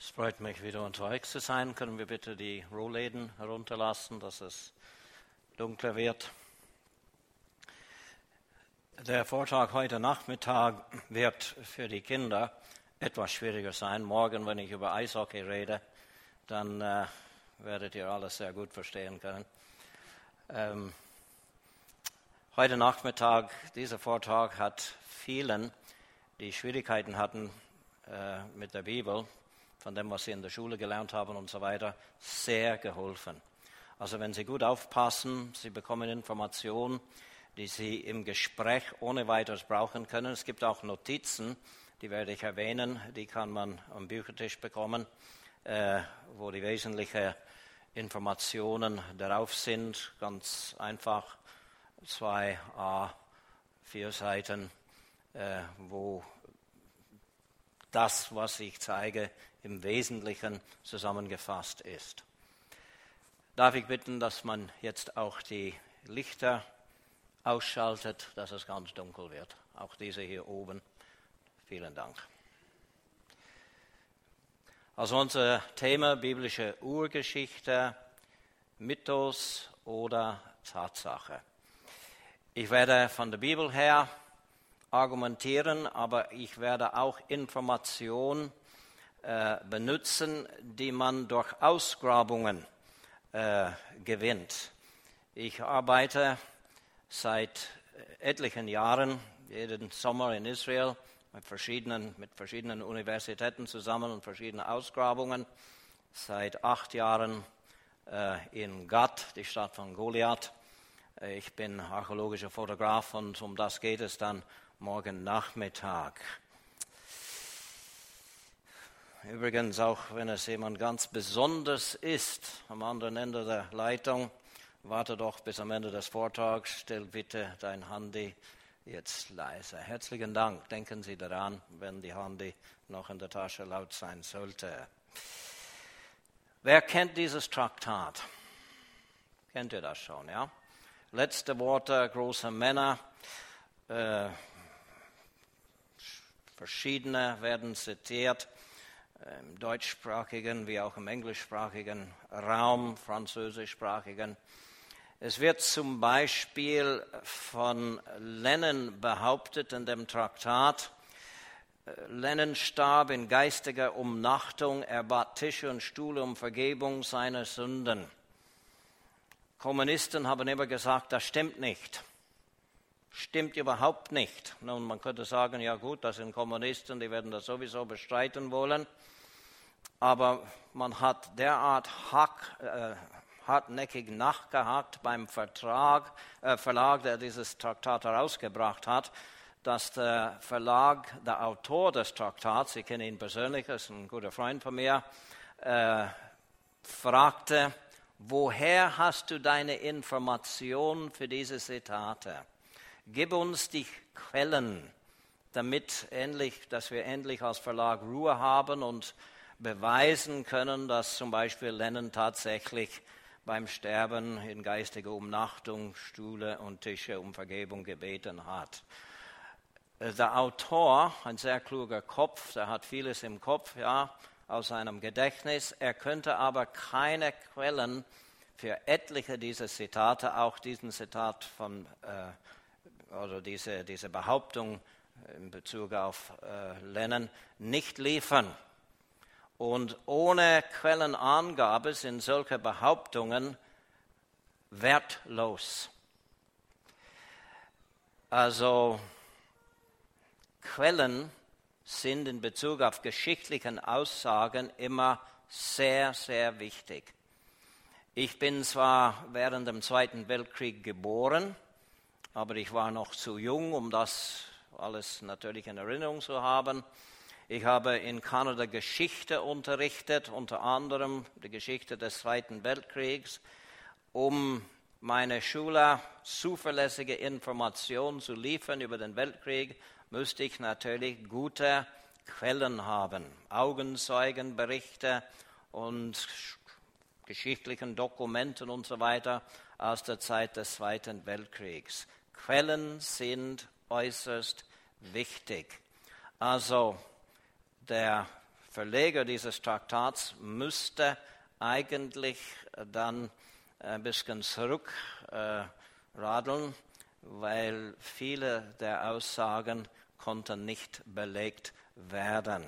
Es freut mich, wieder unter euch zu sein. Können wir bitte die Rollläden herunterlassen, dass es dunkler wird? Der Vortrag heute Nachmittag wird für die Kinder etwas schwieriger sein. Morgen, wenn ich über Eishockey rede, dann werdet ihr alles sehr gut verstehen können. Heute Nachmittag, dieser Vortrag hat vielen, die Schwierigkeiten hatten mit der Bibel, von dem, was sie in der Schule gelernt haben und so weiter, sehr geholfen. Also wenn Sie gut aufpassen, Sie bekommen Informationen, die Sie im Gespräch ohne weiteres brauchen können. Es gibt auch Notizen, die werde ich erwähnen, die kann man am Büchertisch bekommen, wo die wesentlichen Informationen darauf sind. Ganz einfach, 2 A4 Seiten, wo das, was ich zeige, im Wesentlichen zusammengefasst ist. Darf ich bitten, dass man jetzt auch die Lichter ausschaltet, dass es ganz dunkel wird. Auch diese hier oben. Vielen Dank. Also unser Thema biblische Urgeschichte, Mythos oder Tatsache. Ich werde von der Bibel her argumentieren, aber ich werde auch Informationen benutzen, die man durch Ausgrabungen gewinnt. Ich arbeite seit etlichen Jahren, jeden Sommer in Israel, mit verschiedenen Universitäten zusammen und verschiedenen Ausgrabungen. Seit 8 Jahren in Gat, die Stadt von Goliath. Ich bin archäologischer Fotograf und um das geht es dann morgen Nachmittag. Übrigens, auch wenn es jemand ganz besonders ist, am anderen Ende der Leitung, warte doch bis am Ende des Vortrags, stell bitte dein Handy jetzt leise. Herzlichen Dank, denken Sie daran, wenn die Handy noch in der Tasche laut sein sollte. Wer kennt dieses Traktat? Kennt ihr das schon, ja? Letzte Worte großer Männer, verschiedene werden zitiert, im deutschsprachigen wie auch im englischsprachigen Raum, französischsprachigen. Es wird zum Beispiel von Lennon behauptet in dem Traktat, Lennon starb in geistiger Umnachtung, er bat Tische und Stühle um Vergebung seiner Sünden. Kommunisten haben immer gesagt, das stimmt nicht. Stimmt überhaupt nicht. Nun, man könnte sagen, ja gut, das sind Kommunisten, die werden das sowieso bestreiten wollen. Aber man hat derart hartnäckig nachgehakt beim Verlag, der dieses Traktat herausgebracht hat, dass der Verlag, der Autor des Traktats, ich kenne ihn persönlich, er ist ein guter Freund von mir, fragte, woher hast du deine Informationen für diese Zitate? Gib uns die Quellen, dass wir endlich als Verlag Ruhe haben und beweisen können, dass zum Beispiel Lennon tatsächlich beim Sterben in geistiger Umnachtung Stühle und Tische um Vergebung gebeten hat. Der Autor, ein sehr kluger Kopf, der hat vieles im Kopf, ja, aus seinem Gedächtnis. Er könnte aber keine Quellen für etliche dieser Zitate, auch diesen Zitat oder diese Behauptung in Bezug auf Lennon, nicht liefern. Und ohne Quellenangabe sind solche Behauptungen wertlos. Also Quellen sind in Bezug auf geschichtlichen Aussagen immer sehr, sehr wichtig. Ich bin zwar während dem Zweiten Weltkrieg geboren, aber ich war noch zu jung, um das alles natürlich in Erinnerung zu haben. Ich habe in Kanada Geschichte unterrichtet, unter anderem die Geschichte des Zweiten Weltkriegs. Um meine Schüler zuverlässige Informationen zu liefern über den Weltkrieg, müsste ich natürlich gute Quellen haben, Augenzeugenberichte und geschichtlichen Dokumenten und so weiter aus der Zeit des Zweiten Weltkriegs. Quellen sind äußerst wichtig. Also der Verleger dieses Traktats müsste eigentlich dann ein bisschen zurückradeln, weil viele der Aussagen konnten nicht belegt werden.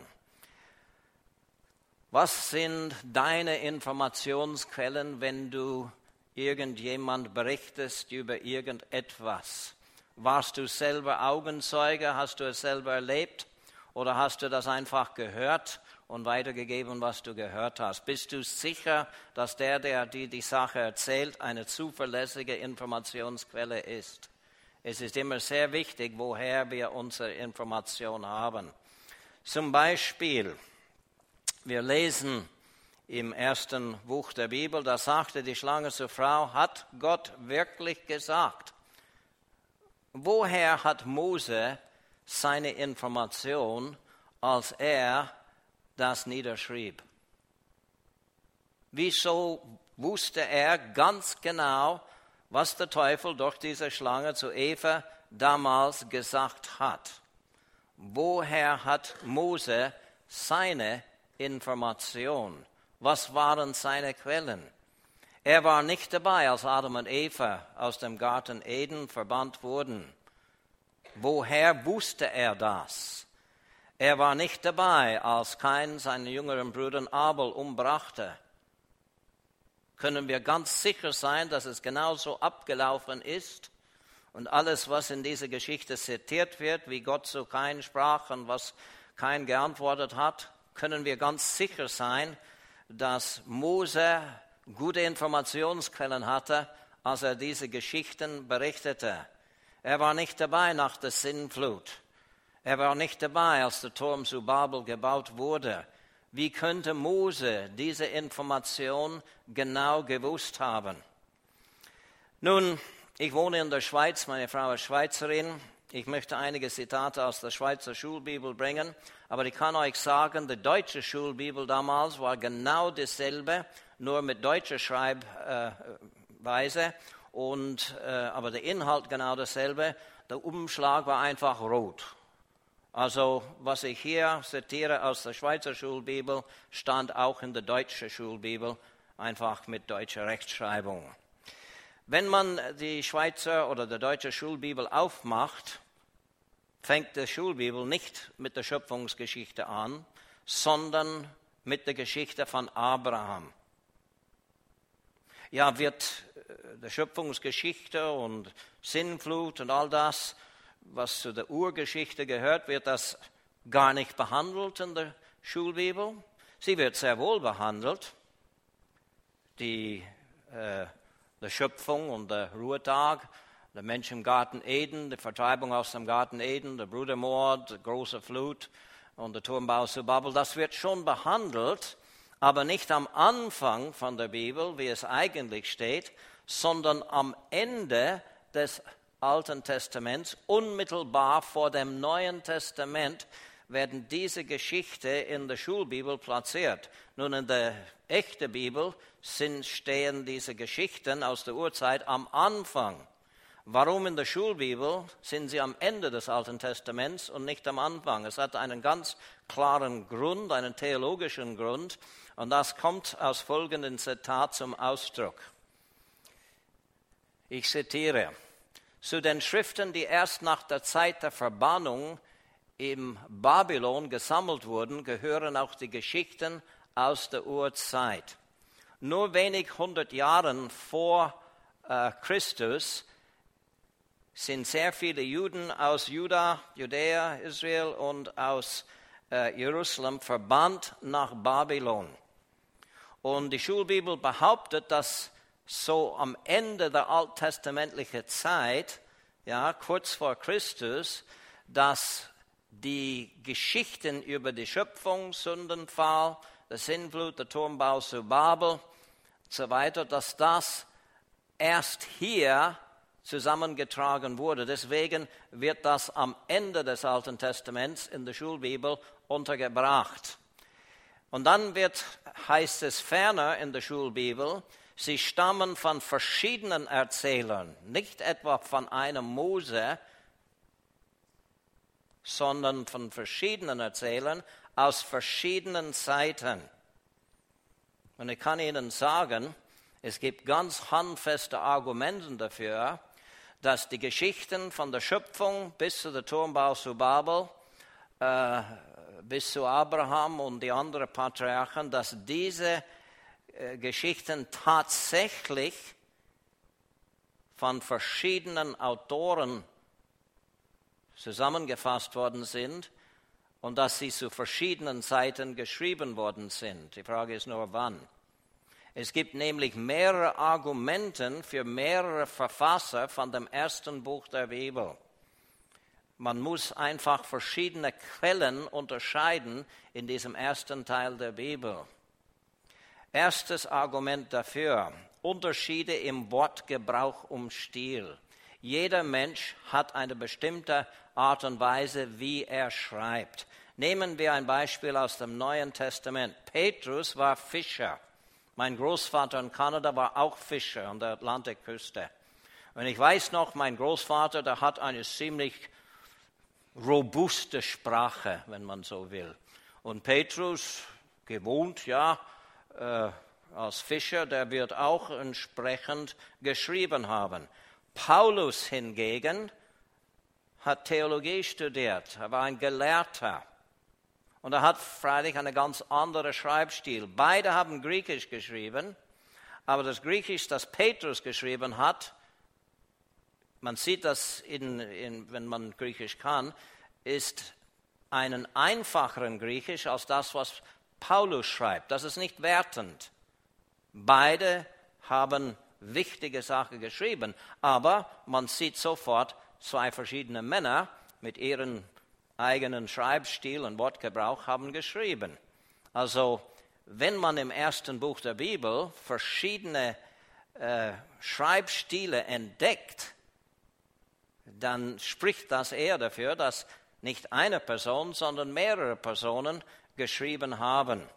Was sind deine Informationsquellen, wenn du irgendjemand berichtest über irgendetwas? Warst du selber Augenzeuge? Hast du es selber erlebt? Oder hast du das einfach gehört und weitergegeben, was du gehört hast? Bist du sicher, dass der dir die Sache erzählt, eine zuverlässige Informationsquelle ist? Es ist immer sehr wichtig, woher wir unsere Information haben. Zum Beispiel, wir lesen im ersten Buch der Bibel, da sagte die Schlange zur Frau, hat Gott wirklich gesagt? Woher hat Mose seine Information, als er das niederschrieb? Wieso wusste er ganz genau, was der Teufel durch diese Schlange zu Eva damals gesagt hat? Woher hat Mose seine Information? Was waren seine Quellen? Er war nicht dabei, als Adam und Eva aus dem Garten Eden verbannt wurden. Woher wusste er das? Er war nicht dabei, als Kain seinen jüngeren Bruder Abel umbrachte. Können wir ganz sicher sein, dass es genauso abgelaufen ist? Und alles, was in dieser Geschichte zitiert wird, wie Gott zu Kain sprach und was Kain geantwortet hat, können wir ganz sicher sein, dass Mose gute Informationsquellen hatte, als er diese Geschichten berichtete. Er war nicht dabei nach der Sintflut. Er war nicht dabei, als der Turm zu Babel gebaut wurde. Wie könnte Mose diese Information genau gewusst haben? Nun, ich wohne in der Schweiz, meine Frau ist Schweizerin. Ich möchte einige Zitate aus der Schweizer Schulbibel bringen, aber ich kann euch sagen, die deutsche Schulbibel damals war genau dasselbe, nur mit deutscher Schreibweise, aber der Inhalt genau dasselbe. Der Umschlag war einfach rot. Also was ich hier zitiere aus der Schweizer Schulbibel, stand auch in der deutschen Schulbibel, einfach mit deutscher Rechtschreibung. Wenn man die Schweizer oder die deutsche Schulbibel aufmacht, fängt die Schulbibel nicht mit der Schöpfungsgeschichte an, sondern mit der Geschichte von Abraham. Ja, wird die Schöpfungsgeschichte und Sintflut und all das, was zu der Urgeschichte gehört, wird das gar nicht behandelt in der Schulbibel. Sie wird sehr wohl behandelt, die Schöpfung und der Ruhetag, der Mensch im Garten Eden, die Vertreibung aus dem Garten Eden, der Brudermord, die große Flut und der Turmbau zu Babel, das wird schon behandelt, aber nicht am Anfang von der Bibel, wie es eigentlich steht, sondern am Ende des Alten Testaments, unmittelbar vor dem Neuen Testament, werden diese Geschichte in der Schulbibel platziert. Nun, in der echten Bibel stehen diese Geschichten aus der Urzeit am Anfang. Warum in der Schulbibel sind sie am Ende des Alten Testaments und nicht am Anfang? Es hat einen ganz klaren Grund, einen theologischen Grund, und das kommt aus folgendem Zitat zum Ausdruck. Ich zitiere: Zu den Schriften, die erst nach der Zeit der Verbannung im Babylon gesammelt wurden, gehören auch die Geschichten aus der Urzeit. Nur wenig 100 Jahren vor Christus sind sehr viele Juden aus Judäa, Israel und aus Jerusalem verbannt nach Babylon. Und die Schulbibel behauptet, dass so am Ende der alttestamentlichen Zeit, ja, kurz vor Christus, dass die Geschichten über die Schöpfung, Sündenfall, der Sintflut, der Turmbau zu Babel und so weiter, dass das erst hier zusammengetragen wurde. Deswegen wird das am Ende des Alten Testaments in der Schulbibel untergebracht. Und dann heißt es ferner in der Schulbibel, sie stammen von verschiedenen Erzählern, nicht etwa von einem Mose, sondern von verschiedenen erzählen, aus verschiedenen Seiten. Und ich kann Ihnen sagen, es gibt ganz handfeste Argumente dafür, dass die Geschichten von der Schöpfung bis zu der Turmbau zu Babel, bis zu Abraham und die anderen Patriarchen, dass diese Geschichten tatsächlich von verschiedenen Autoren zusammengefasst worden sind und dass sie zu verschiedenen Zeiten geschrieben worden sind. Die Frage ist nur, wann. Es gibt nämlich mehrere Argumente für mehrere Verfasser von dem ersten Buch der Bibel. Man muss einfach verschiedene Quellen unterscheiden in diesem ersten Teil der Bibel. Erstes Argument dafür: Unterschiede im Wortgebrauch und Stil. Jeder Mensch hat eine bestimmte Art und Weise, wie er schreibt. Nehmen wir ein Beispiel aus dem Neuen Testament. Petrus war Fischer. Mein Großvater in Kanada war auch Fischer an der Atlantikküste. Und ich weiß noch, mein Großvater, der hat eine ziemlich robuste Sprache, wenn man so will. Und Petrus, gewohnt, als Fischer, der wird auch entsprechend geschrieben haben. Paulus hingegen hat Theologie studiert, er war ein Gelehrter. Und er hat freilich einen ganz anderen Schreibstil. Beide haben Griechisch geschrieben, aber das Griechisch, das Petrus geschrieben hat, man sieht das, wenn man Griechisch kann, ist einen einfacheren Griechisch als das, was Paulus schreibt. Das ist nicht wertend. Beide haben wichtige Sachen geschrieben, aber man sieht sofort zwei verschiedene Männer mit ihren eigenen Schreibstil und Wortgebrauch haben geschrieben. Also wenn man im ersten Buch der Bibel verschiedene Schreibstile entdeckt, dann spricht das eher dafür, dass nicht eine Person, sondern mehrere Personen geschrieben haben.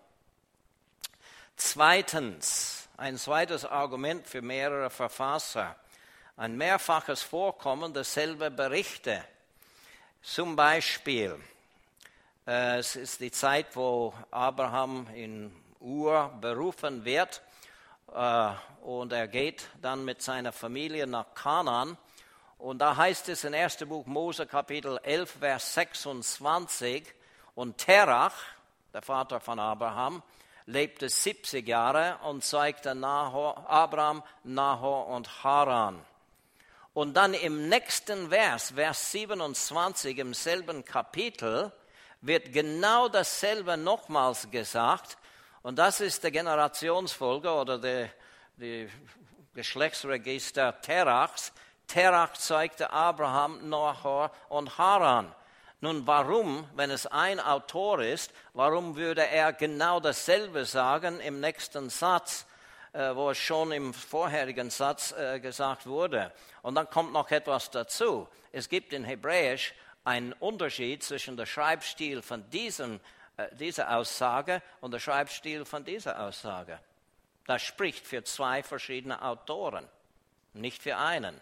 Zweitens, ein zweites Argument für mehrere Verfasser: ein mehrfaches Vorkommen derselben Berichte. Zum Beispiel, es ist die Zeit, wo Abraham in Ur berufen wird und er geht dann mit seiner Familie nach Kanaan. Und da heißt es in 1. Buch Mose, Kapitel 11, Vers 26, und Terach, der Vater von Abraham, lebte 70 Jahre und zeugte Abraham, Nahor und Haran. Und dann im nächsten Vers, Vers 27, im selben Kapitel, wird genau dasselbe nochmals gesagt. Und das ist der Generationsfolge oder die Geschlechtsregister Terachs. Terach zeugte Abraham, Nahor und Haran. Nun, warum, wenn es ein Autor ist, warum würde er genau dasselbe sagen im nächsten Satz, wo es schon im vorherigen Satz gesagt wurde? Und dann kommt noch etwas dazu. Es gibt in Hebräisch einen Unterschied zwischen dem Schreibstil von dieser Aussage und dem Schreibstil von dieser Aussage. Das spricht für zwei verschiedene Autoren, nicht für einen.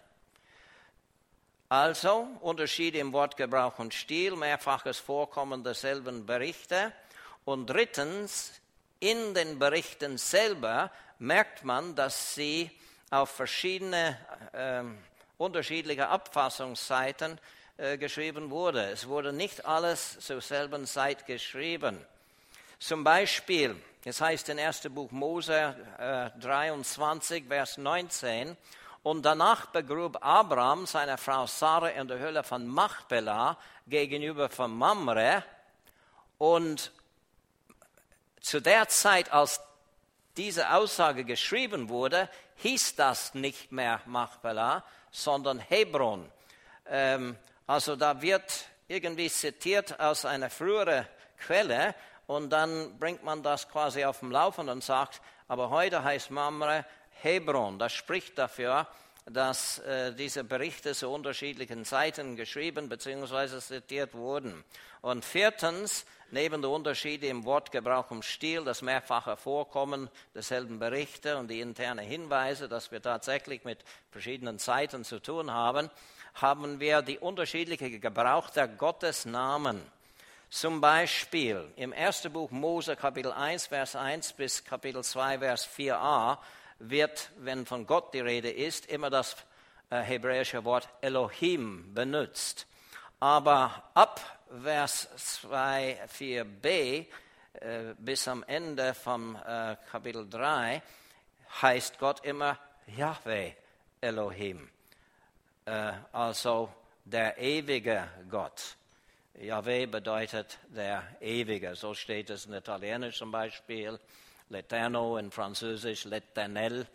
Also Unterschiede im Wortgebrauch und Stil, mehrfaches Vorkommen derselben Berichte. Und drittens, in den Berichten selber merkt man, dass sie auf verschiedene unterschiedliche Abfassungsseiten geschrieben wurde. Es wurde nicht alles zur selben Zeit geschrieben. Zum Beispiel, es heißt in 1. Buch Mose 23, Vers 19, und danach begrub Abraham seine Frau Sarah in der Höhle von Machpelah gegenüber von Mamre. Und zu der Zeit, als diese Aussage geschrieben wurde, hieß das nicht mehr Machpelah, sondern Hebron. Also da wird irgendwie zitiert aus einer früheren Quelle und dann bringt man das quasi auf dem Laufenden und sagt, aber heute heißt Mamre Hebron. Das spricht dafür, dass diese Berichte zu unterschiedlichen Zeiten geschrieben bzw. zitiert wurden. Und viertens, neben den Unterschieden im Wortgebrauch und Stil, das mehrfache Vorkommen derselben Berichte und die internen Hinweise, dass wir tatsächlich mit verschiedenen Zeiten zu tun haben, haben wir die unterschiedliche Gebrauch der Gottesnamen. Zum Beispiel im 1. Buch Mose, Kapitel 1, Vers 1 bis Kapitel 2, Vers 4a, wird, wenn von Gott die Rede ist, immer das hebräische Wort Elohim benutzt. Aber ab Vers 2, 4b bis am Ende vom Kapitel 3 heißt Gott immer Yahweh Elohim, also der ewige Gott. Yahweh bedeutet der Ewige, so steht es in Italienisch zum Beispiel, l'Eterno in Französisch, l'Eternel,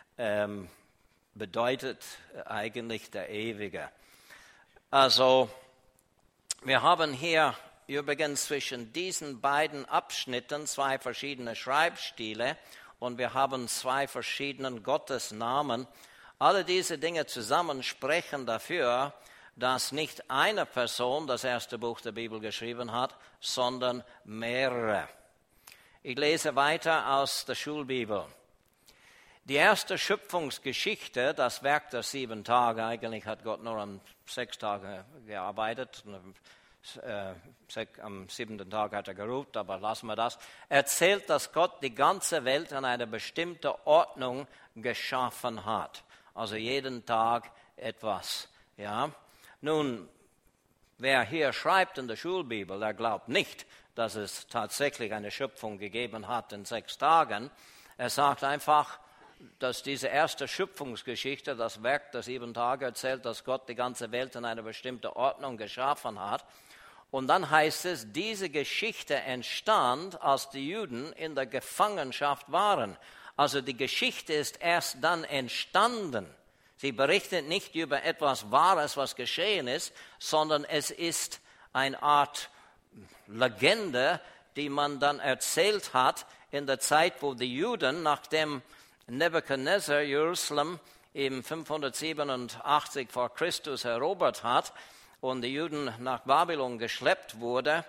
bedeutet eigentlich der Ewige. Also wir haben hier übrigens zwischen diesen beiden Abschnitten 2 verschiedene Schreibstile und wir haben 2 verschiedene Gottesnamen. Alle diese Dinge zusammen sprechen dafür, dass nicht eine Person das erste Buch der Bibel geschrieben hat, sondern mehrere. Ich lese weiter aus der Schulbibel. Die erste Schöpfungsgeschichte, das Werk der 7 Tage, eigentlich hat Gott nur an 6 Tagen gearbeitet, am 7. Tag hat er geruht, aber lassen wir das, erzählt, dass Gott die ganze Welt in eine bestimmte Ordnung geschaffen hat. Also jeden Tag etwas, ja. Nun, wer hier schreibt in der Schulbibel, der glaubt nicht, dass es tatsächlich eine Schöpfung gegeben hat in 6 Tagen. Er sagt einfach, dass diese erste Schöpfungsgeschichte, das Werk der 7 Tage, erzählt, dass Gott die ganze Welt in eine bestimmte Ordnung geschaffen hat. Und dann heißt es, diese Geschichte entstand, als die Juden in der Gefangenschaft waren. Also die Geschichte ist erst dann entstanden. Sie berichtet nicht über etwas Wahres, was geschehen ist, sondern es ist eine Art Legende, die man dann erzählt hat in der Zeit, wo die Juden, nachdem Nebuchadnezzar Jerusalem im 587 vor Christus erobert hat und die Juden nach Babylon geschleppt wurde,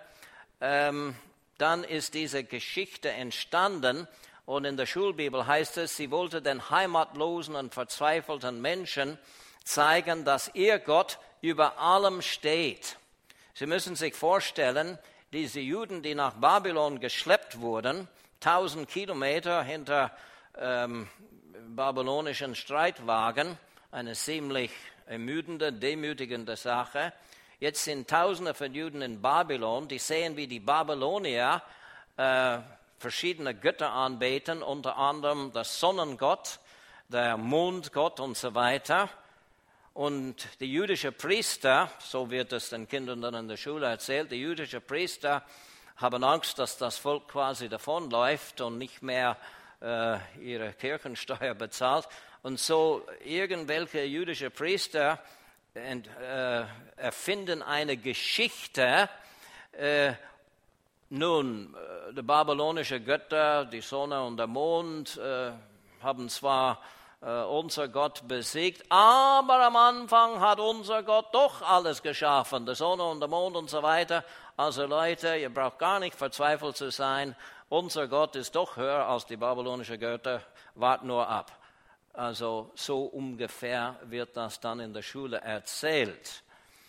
dann ist diese Geschichte entstanden. Und in der Schulbibel heißt es, sie wollte den heimatlosen und verzweifelten Menschen zeigen, dass ihr Gott über allem steht. Sie müssen sich vorstellen, diese Juden, die nach Babylon geschleppt wurden, 1000 Kilometer hinter babylonischen Streitwagen, eine ziemlich ermüdende, demütigende Sache. Jetzt sind Tausende von Juden in Babylon, die sehen, wie die Babylonier verschiedene Götter anbeten, unter anderem der Sonnengott, der Mondgott und so weiter. Und die jüdischen Priester, so wird es den Kindern dann in der Schule erzählt, die jüdischen Priester haben Angst, dass das Volk quasi davonläuft und nicht mehr ihre Kirchensteuer bezahlt. Und so irgendwelche jüdische Priester erfinden eine Geschichte. Nun, die babylonischen Götter, die Sonne und der Mond, haben zwar unser Gott besiegt, aber am Anfang hat unser Gott doch alles geschaffen, die Sonne und der Mond und so weiter. Also Leute, ihr braucht gar nicht verzweifelt zu sein, unser Gott ist doch höher als die babylonischen Götter, wart nur ab. Also so ungefähr wird das dann in der Schule erzählt.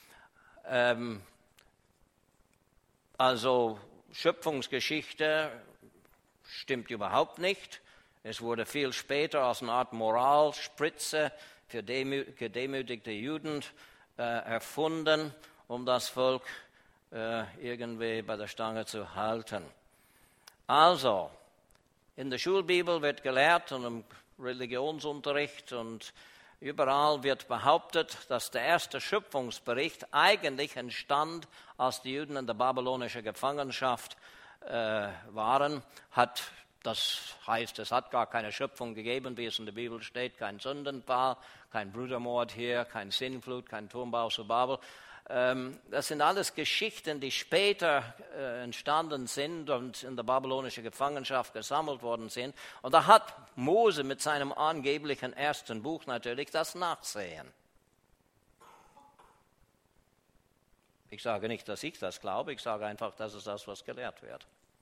Also Schöpfungsgeschichte stimmt überhaupt nicht. Es wurde viel später als eine Art Moralspritze für gedemütigte Juden erfunden, um das Volk irgendwie bei der Stange zu halten. Also, in der Schulbibel wird gelehrt und im Religionsunterricht und überall wird behauptet, dass der erste Schöpfungsbericht eigentlich entstand, als die Juden in der babylonischen Gefangenschaft waren. Das heißt, es hat gar keine Schöpfung gegeben, wie es in der Bibel steht, kein Sündenfall, kein Brudermord hier, kein Sintflut, kein Turmbau zu Babel. Das sind alles Geschichten, die später entstanden sind und in der babylonischen Gefangenschaft gesammelt worden sind. Und da hat Mose mit seinem angeblichen ersten Buch natürlich das Nachsehen. Ich sage nicht, dass ich das glaube, ich sage einfach, das ist das, was gelehrt wird.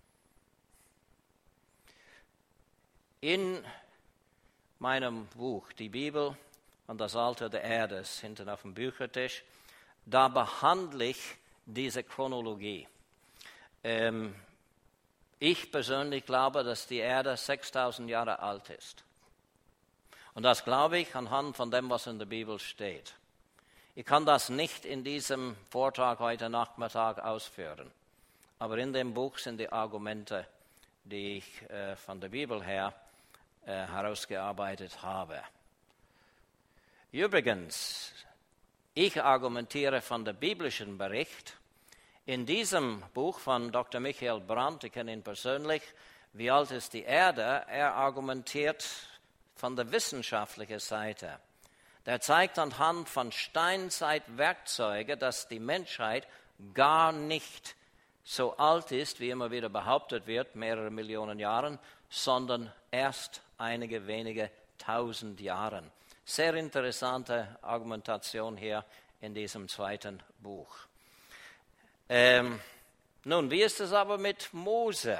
In meinem Buch, die Bibel und das Alter der Erde, ist hinten auf dem Büchertisch, da behandle ich diese Chronologie. Ich persönlich glaube, dass die Erde 6000 Jahre alt ist. Und das glaube ich anhand von dem, was in der Bibel steht. Ich kann das nicht in diesem Vortrag heute Nachmittag ausführen. Aber in dem Buch sind die Argumente, die ich von der Bibel her herausgearbeitet habe. Übrigens, ich argumentiere von dem biblischen Bericht. In diesem Buch von Dr. Michael Brandt, ich kenne ihn persönlich, Wie alt ist die Erde? Er argumentiert von der wissenschaftlichen Seite. Der zeigt anhand von Steinzeitwerkzeugen, dass die Menschheit gar nicht so alt ist, wie immer wieder behauptet wird, mehrere Millionen Jahren, sondern erst einige wenige tausend Jahren. Sehr interessante Argumentation hier in diesem zweiten Buch. Nun, wie ist es aber mit Mose?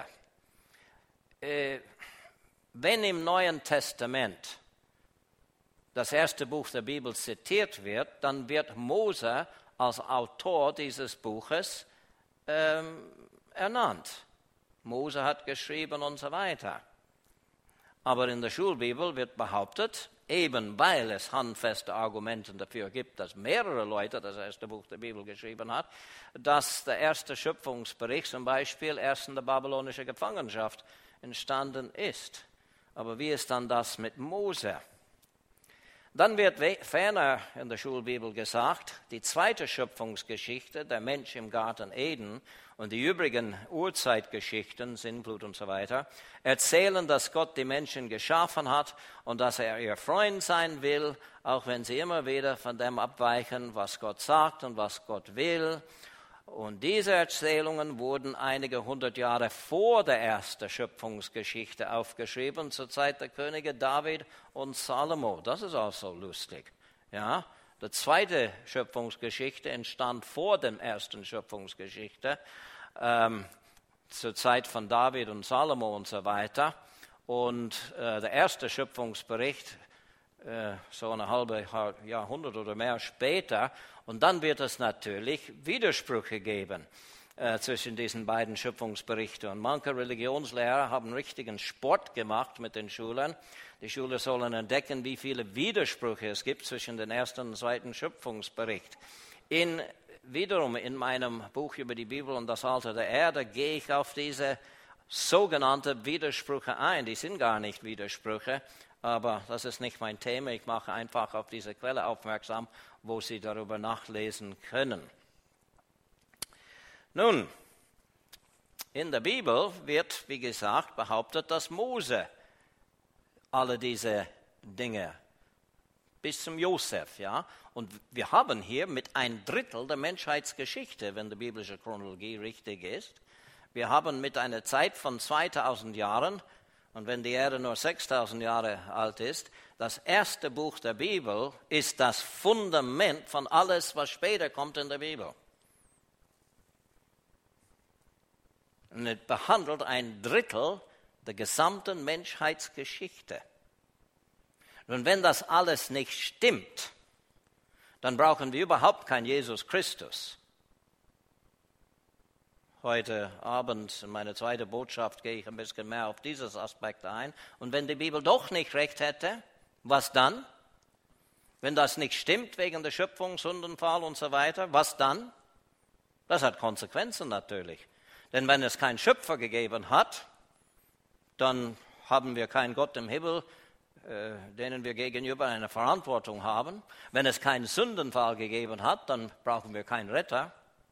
Wenn im Neuen Testament das erste Buch der Bibel zitiert wird, dann wird Mose als Autor dieses Buches ernannt. Mose hat geschrieben und so weiter. Aber in der Schulbibel wird behauptet, eben weil es handfeste Argumente dafür gibt, dass mehrere Leute das erste Buch der Bibel geschrieben haben, dass der erste Schöpfungsbericht zum Beispiel erst in der babylonischen Gefangenschaft entstanden ist. Aber wie ist dann das mit Mose? Dann wird ferner in der Schulbibel gesagt, die zweite Schöpfungsgeschichte, der Mensch im Garten Eden und die übrigen Urzeitgeschichten, Sintflut und so weiter, erzählen, dass Gott die Menschen geschaffen hat und dass er ihr Freund sein will, auch wenn sie immer wieder von dem abweichen, was Gott sagt und was Gott will. Und diese Erzählungen wurden einige hundert Jahre vor der ersten Schöpfungsgeschichte aufgeschrieben, zur Zeit der Könige David und Salomo. Das ist auch so lustig. Ja? Die zweite Schöpfungsgeschichte entstand vor der ersten Schöpfungsgeschichte, zur Zeit von David und Salomo und so weiter. Und der erste Schöpfungsbericht so eine halbe Jahrhundert oder mehr später. Und dann wird es natürlich Widersprüche geben zwischen diesen beiden Schöpfungsberichten. Und manche Religionslehrer haben richtigen Sport gemacht mit den Schülern. Die Schüler sollen entdecken, wie viele Widersprüche es gibt zwischen dem ersten und zweiten Schöpfungsbericht. Wiederum in meinem Buch über die Bibel und das Alter der Erde gehe ich auf diese sogenannten Widersprüche ein. Die sind gar nicht Widersprüche, aber das ist nicht mein Thema. Ich mache einfach auf diese Quelle aufmerksam, wo Sie darüber nachlesen können. Nun, in der Bibel wird, wie gesagt, behauptet, dass Mose alle diese Dinge bis zum Josef, ja. Und wir haben hier mit 1/3 der Menschheitsgeschichte, wenn die biblische Chronologie richtig ist. Wir haben mit einer Zeit von 2000 Jahren, und wenn die Erde nur 6000 Jahre alt ist, das erste Buch der Bibel ist das Fundament von alles, was später kommt in der Bibel. Und es behandelt 1/3 der gesamten Menschheitsgeschichte. Und wenn das alles nicht stimmt, dann brauchen wir überhaupt keinen Jesus Christus. Heute Abend in meiner zweiten Botschaft gehe ich ein bisschen mehr auf dieses Aspekt ein. Und wenn die Bibel doch nicht recht hätte, was dann? Wenn das nicht stimmt wegen der Schöpfung, Sündenfall und so weiter, was dann? Das hat Konsequenzen natürlich. Denn wenn es keinen Schöpfer gegeben hat, dann haben wir keinen Gott im Himmel, denen wir gegenüber eine Verantwortung haben. Wenn es keinen Sündenfall gegeben hat, dann brauchen wir keinen Retter.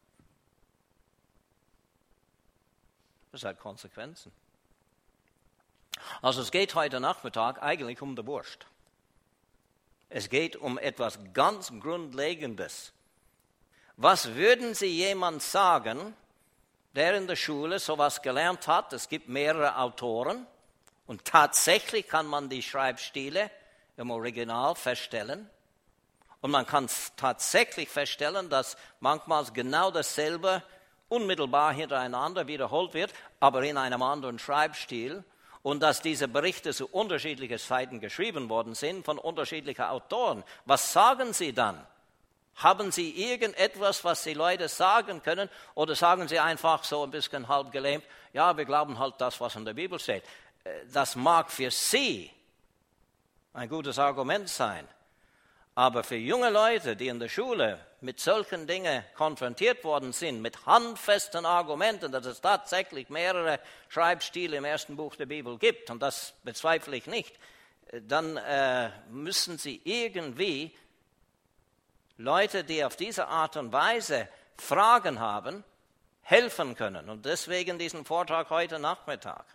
Das hat Konsequenzen. Also es geht heute Nachmittag eigentlich um die Wurst. Es geht um etwas ganz Grundlegendes. Was würden Sie jemand sagen, der in der Schule sowas gelernt hat? Es gibt mehrere Autoren und tatsächlich kann man die Schreibstile im Original feststellen. Und man kann tatsächlich feststellen, dass manchmal genau dasselbe unmittelbar hintereinander wiederholt wird, aber in einem anderen Schreibstil. Und dass diese Berichte zu unterschiedlichen Zeiten geschrieben worden sind von unterschiedlichen Autoren. Was sagen sie dann? Haben sie irgendetwas, was die Leute sagen können? Oder sagen sie einfach so ein bisschen halb gelähmt, ja, wir glauben halt das, was in der Bibel steht. Das mag für sie ein gutes Argument sein. Aber für junge Leute, die in der Schule mit solchen Dingen konfrontiert worden sind, mit handfesten Argumenten, dass es tatsächlich mehrere Schreibstile im ersten Buch der Bibel gibt, und das bezweifle ich nicht, dann müssen sie irgendwie Leute, die auf diese Art und Weise Fragen haben, helfen können. Und deswegen diesen Vortrag heute Nachmittag.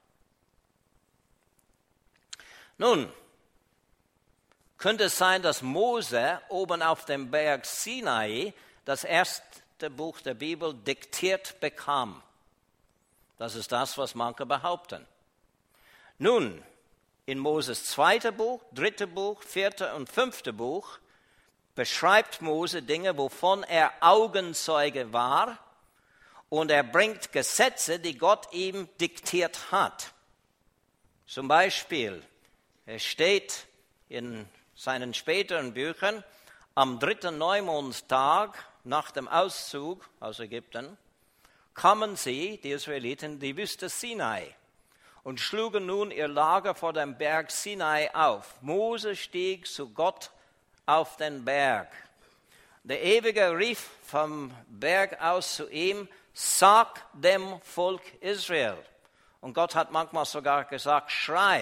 Nun, könnte es sein, dass Mose oben auf dem Berg Sinai das erste Buch der Bibel diktiert bekam. Das ist das, was manche behaupten. Nun, in Moses 2. Buch, 3. Buch, 4. und 5. Buch beschreibt Mose Dinge, wovon er Augenzeuge war, und er bringt Gesetze, die Gott ihm diktiert hat. Zum Beispiel, es steht in seinen späteren Büchern, am 3. Neumondstag nach dem Auszug aus Ägypten kamen sie, die Israeliten, in die Wüste Sinai und schlugen nun ihr Lager vor dem Berg Sinai auf. Mose stieg zu Gott auf den Berg. Der Ewige rief vom Berg aus zu ihm, sag dem Volk Israel. Und Gott hat manchmal sogar gesagt, schreib.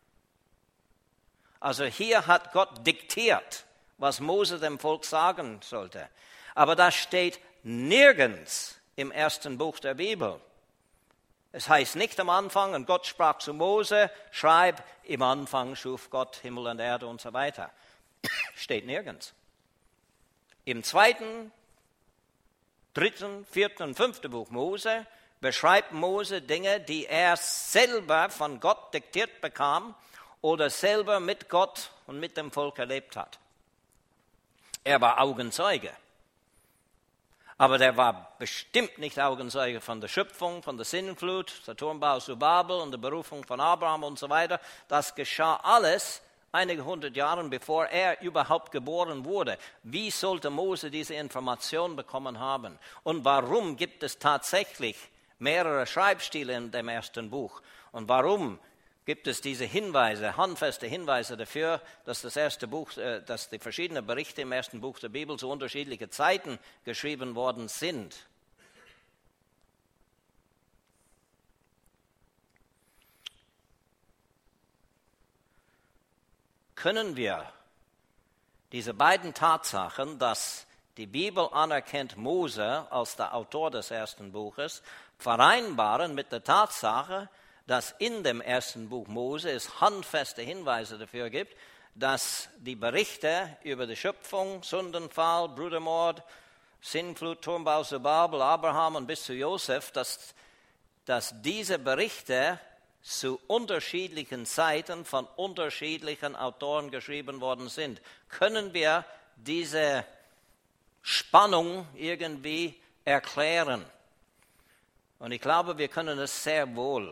Also hier hat Gott diktiert, was Mose dem Volk sagen sollte. Aber das steht nirgends im ersten Buch der Bibel. Es heißt nicht am Anfang, und Gott sprach zu Mose, schreib, im Anfang schuf Gott Himmel und Erde und so weiter. Steht nirgends. Im 2., 3., 4. und 5. Buch Mose beschreibt Mose Dinge, die er selber von Gott diktiert bekam oder selber mit Gott und mit dem Volk erlebt hat. Er war Augenzeuge. Aber der war bestimmt nicht Augenzeuge von der Schöpfung, von der Sintflut, der Turmbau zu Babel und der Berufung von Abraham und so weiter. Das geschah alles einige hundert Jahre, bevor er überhaupt geboren wurde. Wie sollte Mose diese Information bekommen haben? Und warum gibt es tatsächlich mehrere Schreibstile in dem ersten Buch? Und warum gibt es diese Hinweise, handfeste Hinweise dafür, dass das erste Buch, dass die verschiedenen Berichte im ersten Buch der Bibel zu unterschiedlichen Zeiten geschrieben worden sind? Können wir diese beiden Tatsachen, dass die Bibel anerkennt Mose als der Autor des ersten Buches, vereinbaren mit der Tatsache, dass in dem ersten Buch Mose es handfeste Hinweise dafür gibt, dass die Berichte über die Schöpfung, Sündenfall, Brudermord, Sintflut, Turmbau zu Babel, Abraham und bis zu Josef, dass diese Berichte zu unterschiedlichen Zeiten von unterschiedlichen Autoren geschrieben worden sind? Können wir diese Spannung irgendwie erklären? Und ich glaube, wir können es sehr wohl.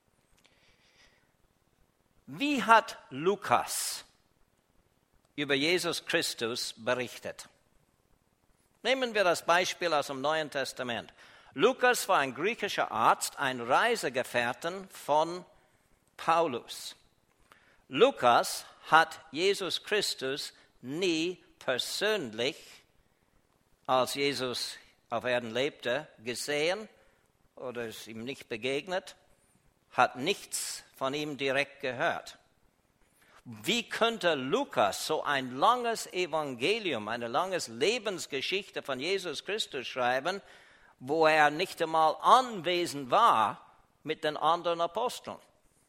Wie hat Lukas über Jesus Christus berichtet? Nehmen wir das Beispiel aus dem Neuen Testament. Lukas war ein griechischer Arzt, ein Reisegefährten von Paulus. Lukas hat Jesus Christus nie persönlich, als Jesus auf Erden lebte, gesehen oder ist ihm nicht begegnet, hat nichts von ihm direkt gehört. Wie könnte Lukas so ein langes Evangelium, eine lange Lebensgeschichte von Jesus Christus schreiben, wo er nicht einmal anwesend war mit den anderen Aposteln?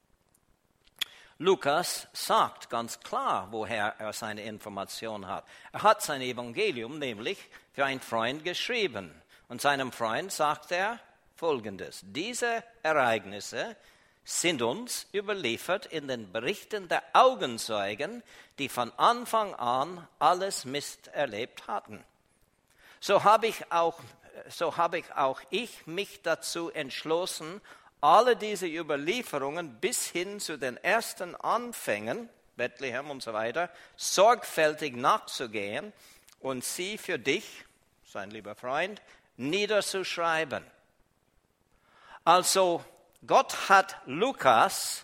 Lukas sagt ganz klar, woher er seine Information hat. Er hat sein Evangelium nämlich für einen Freund geschrieben. Und seinem Freund sagt er Folgendes: Diese Ereignisse sind uns überliefert in den Berichten der Augenzeugen, die von Anfang an alles miterlebt hatten. So habe auch ich mich dazu entschlossen, alle diese Überlieferungen bis hin zu den ersten Anfängen, Bethlehem und so weiter, sorgfältig nachzugehen und sie für dich, sein lieber Freund, niederzuschreiben. Also Gott hat Lukas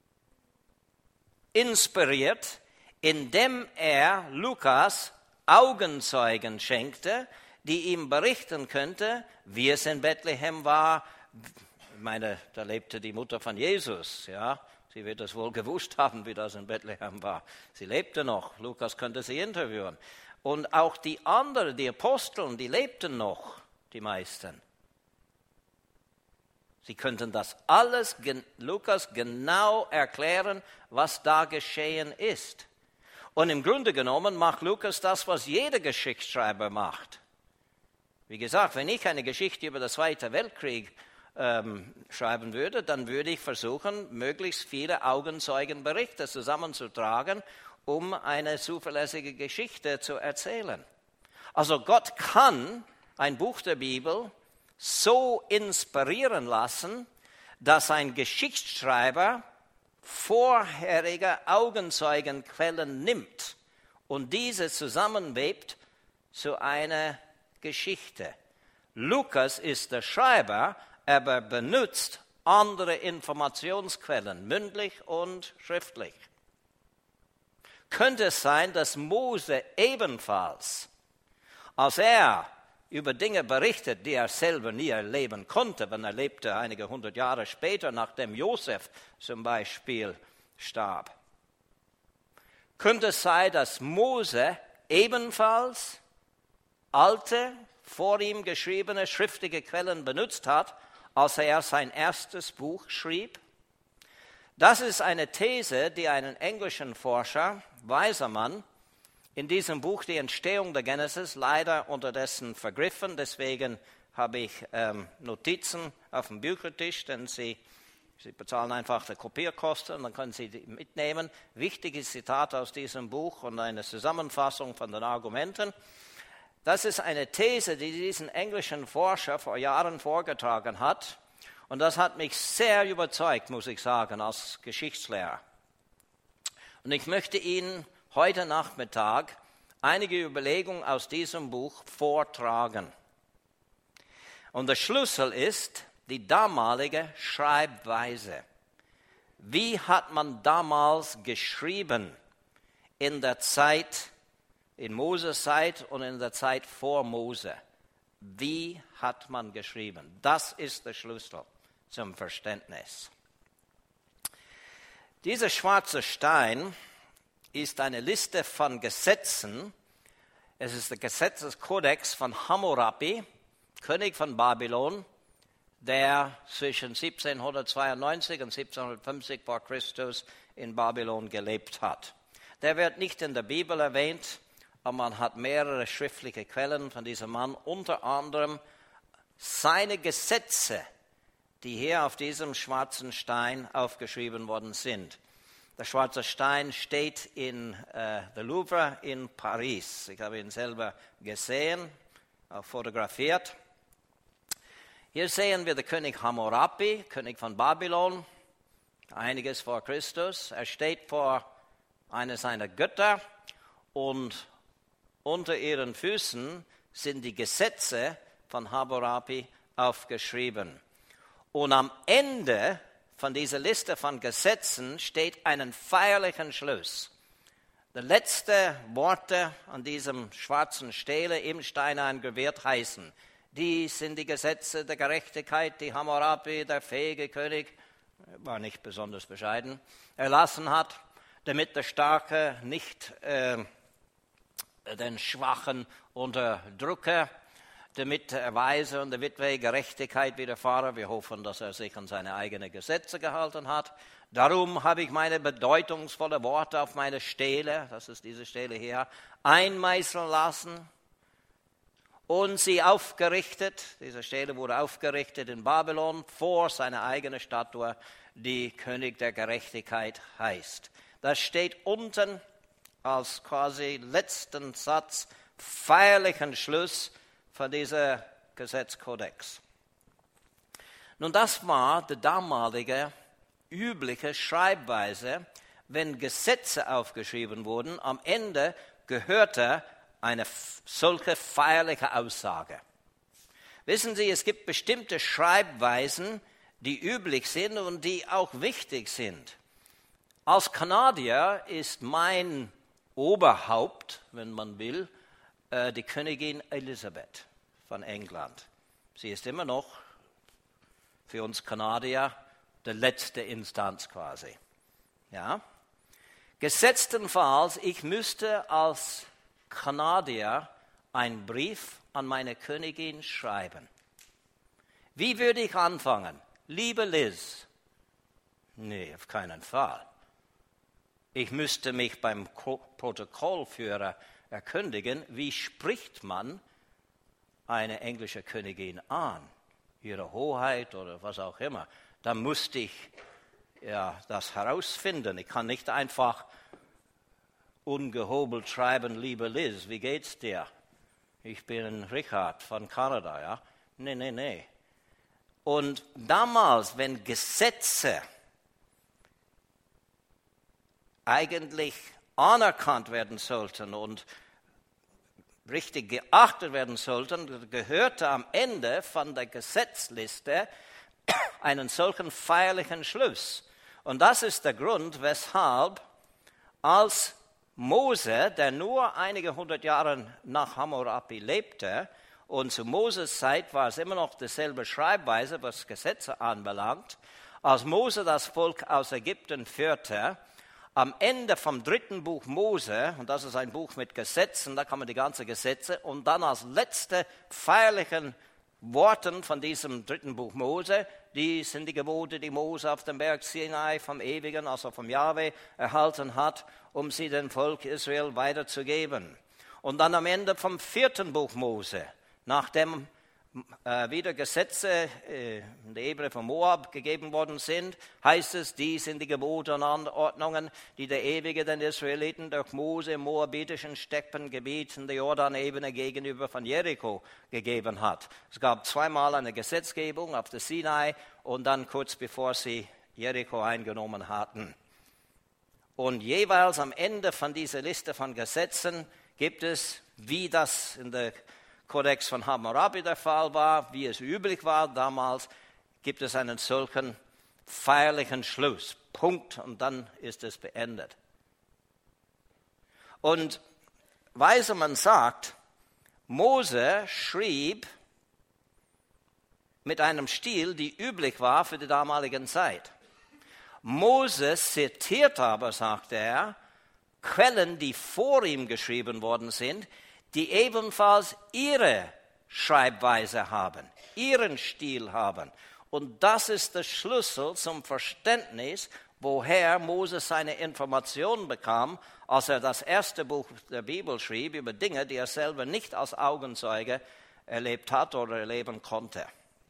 inspiriert, indem er Lukas Augenzeugen schenkte, die ihm berichten könnte, wie es in Bethlehem war. Ich meine, da lebte die Mutter von Jesus, ja. Sie wird es wohl gewusst haben, wie das in Bethlehem war. Sie lebte noch. Lukas könnte sie interviewen. Und auch die anderen, die Aposteln, die lebten noch, die meisten. Sie könnten das alles Lukas genau erklären, was da geschehen ist. Und im Grunde genommen macht Lukas das, was jeder Geschichtsschreiber macht. Wie gesagt, wenn ich eine Geschichte über den Zweiten Weltkrieg schreiben würde, dann würde ich versuchen, möglichst viele Augenzeugenberichte zusammenzutragen, um eine zuverlässige Geschichte zu erzählen. Also Gott kann ein Buch der Bibel so inspirieren lassen, dass ein Geschichtsschreiber vorherige Augenzeugenquellen nimmt und diese zusammenwebt zu einer Geschichte. Lukas ist der Schreiber, aber benutzt andere Informationsquellen, mündlich und schriftlich. Könnte es sein, dass Mose ebenfalls, als er über Dinge berichtet, die er selber nie erleben konnte, wenn er lebte einige 100 Jahre später, nachdem Josef zum Beispiel starb. Könnte es sein, dass Mose ebenfalls alte, vor ihm geschriebene schriftliche Quellen benutzt hat, als er sein erstes Buch schrieb? Das ist eine These, die einen englischen Forscher, weiser Mann, in diesem Buch Die Entstehung der Genesis leider unterdessen vergriffen. Deswegen habe ich Notizen auf dem Büchertisch, denn Sie bezahlen einfach die Kopierkosten und dann können Sie die mitnehmen. Wichtiges Zitat aus diesem Buch und eine Zusammenfassung von den Argumenten. Das ist eine These, die diesen englischen Forscher vor Jahren vorgetragen hat. Und das hat mich sehr überzeugt, muss ich sagen, als Geschichtslehrer. Und ich möchte Ihnen heute Nachmittag einige Überlegungen aus diesem Buch vortragen. Und der Schlüssel ist die damalige Schreibweise. Wie hat man damals geschrieben in der Zeit, in Moses Zeit und in der Zeit vor Mose? Wie hat man geschrieben? Das ist der Schlüssel zum Verständnis. Dieser schwarze Stein ist eine Liste von Gesetzen. Es ist der Gesetzeskodex von Hammurapi, König von Babylon, der zwischen 1792 und 1750 vor Christus in Babylon gelebt hat. Der wird nicht in der Bibel erwähnt, aber man hat mehrere schriftliche Quellen von diesem Mann, unter anderem seine Gesetze, die hier auf diesem schwarzen Stein aufgeschrieben worden sind. Der schwarze Stein steht in der Louvre in Paris. Ich habe ihn selber gesehen, auch fotografiert. Hier sehen wir den König Hammurapi, König von Babylon, einiges vor Christus. Er steht vor einer seiner Götter und unter ihren Füßen sind die Gesetze von Hammurapi aufgeschrieben. Und am Ende von dieser Liste von Gesetzen steht einen feierlichen Schluss. Die letzten Worte an diesem schwarzen Stele im Stein eingraviert heißen: Dies sind die Gesetze der Gerechtigkeit, die Hammurapi, der fähige König, war nicht besonders bescheiden, erlassen hat, damit der Starke nicht den Schwachen unterdrücke, damit der Weise und der Witwe Gerechtigkeit widerfahre. Wir hoffen, dass er sich an seine eigenen Gesetze gehalten hat. Darum habe ich meine bedeutungsvollen Worte auf meine Stele, das ist diese Stele hier, einmeißeln lassen. und sie aufgerichtet. Diese Stele wurde aufgerichtet in Babylon vor seiner eigenen Statue, die König der Gerechtigkeit heißt. Das steht unten als quasi letzten Satz, feierlichen Schluss von dieser Gesetzkodex. Nun, das war die damalige übliche Schreibweise, wenn Gesetze aufgeschrieben wurden. Am Ende gehörte eine solche feierliche Aussage. Wissen Sie, es gibt bestimmte Schreibweisen, die üblich sind und die auch wichtig sind. Als Kanadier ist mein Oberhaupt, wenn man will, die Königin Elisabeth von England. Sie ist immer noch für uns Kanadier die letzte Instanz quasi. Ja? Gesetztenfalls, ich müsste als Kanadier einen Brief an meine Königin schreiben. Wie würde ich anfangen? Liebe Liz. Nee, auf keinen Fall. Ich müsste mich beim Protokollführer erkundigen, wie spricht man eine englische Königin an? Ihre Hoheit oder was auch immer. Da musste ich das herausfinden. Ich kann nicht einfach ungehobelt schreiben, liebe Liz, wie geht's dir? Ich bin Richard von Kanada, ja? Nee. Und damals, wenn Gesetze eigentlich anerkannt werden sollten und richtig geachtet werden sollten, gehörte am Ende von der Gesetzliste einen solchen feierlichen Schluss. Und das ist der Grund, weshalb als Mose, der nur einige hundert Jahre nach Hammurapi lebte, und zu Moses Zeit war es immer noch dieselbe Schreibweise, was Gesetze anbelangt, als Mose das Volk aus Ägypten führte, am Ende vom 3. Buch Mose, und das ist ein Buch mit Gesetzen, da kann man die ganzen Gesetze, und dann als letzte feierlichen Worten von diesem 3. Buch Mose, die sind die Gebote, die Mose auf dem Berg Sinai vom Ewigen, also vom Jahwe, erhalten hat, um sie dem Volk Israel weiterzugeben. Und dann am Ende vom 4. Buch Mose, nachdem wieder Gesetze in der Ebene von Moab gegeben worden sind, heißt es, dies sind die Gebote und Anordnungen, die der Ewige den Israeliten durch Mose im moabitischen Steppengebiet in der Jordanebene gegenüber von Jericho gegeben hat. Es gab zweimal eine Gesetzgebung auf der Sinai und dann kurz bevor sie Jericho eingenommen hatten. Und jeweils am Ende von dieser Liste von Gesetzen gibt es, wie das in der Kodex von Hammurabi der Fall war, wie es üblich war damals, gibt es einen solchen feierlichen Schluss. Punkt. Und dann ist es beendet. Und Weisemann sagt, Mose schrieb mit einem Stil, die üblich war für die damalige Zeit. Mose zitiert aber, sagt er, Quellen, die vor ihm geschrieben worden sind, die ebenfalls ihre Schreibweise haben, ihren Stil haben. Und das ist der Schlüssel zum Verständnis, woher Moses seine Informationen bekam, als er das erste Buch der Bibel schrieb, über Dinge, die er selber nicht als Augenzeuge erlebt hat oder erleben konnte.